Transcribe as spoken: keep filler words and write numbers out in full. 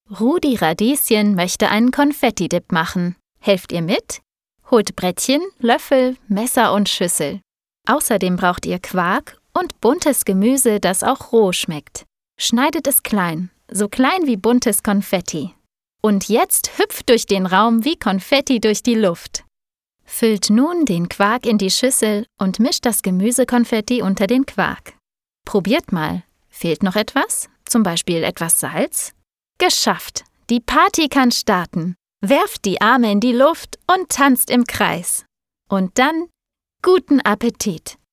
Rudi Radieschen möchte einen Konfettidip machen. Helft ihr mit? Holt Brettchen, Löffel, Messer und Schüssel. Außerdem braucht ihr Quark und buntes Gemüse, das auch roh schmeckt. Schneidet es klein, so klein wie buntes Konfetti. Und jetzt hüpft durch den Raum wie Konfetti durch die Luft. Füllt nun den Quark in die Schüssel und mischt das Gemüsekonfetti unter den Quark. Probiert mal. Fehlt noch etwas? Zum Beispiel etwas Salz? Geschafft! Die Party kann starten. Werft die Arme in die Luft und tanzt im Kreis. Und dann guten Appetit!